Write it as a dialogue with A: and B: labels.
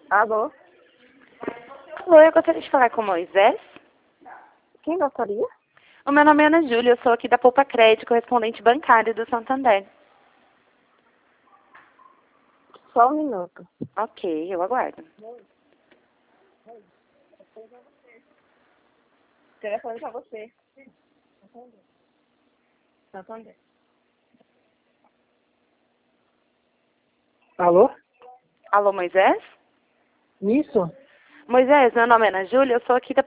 A: Alô?
B: Alô, eu gostaria de falar com o Moisés.
A: Quem gostaria?
B: O meu nome é Ana Júlia, eu sou aqui da Poupa Crédito, correspondente bancário do Santander.
A: Só um minuto.
B: Ok, eu aguardo.
A: Telefone pra você. Santander. Alô?
B: Alô, Moisés?
A: Isso?
B: Moisés, meu nome é Ana Júlia, eu sou aqui da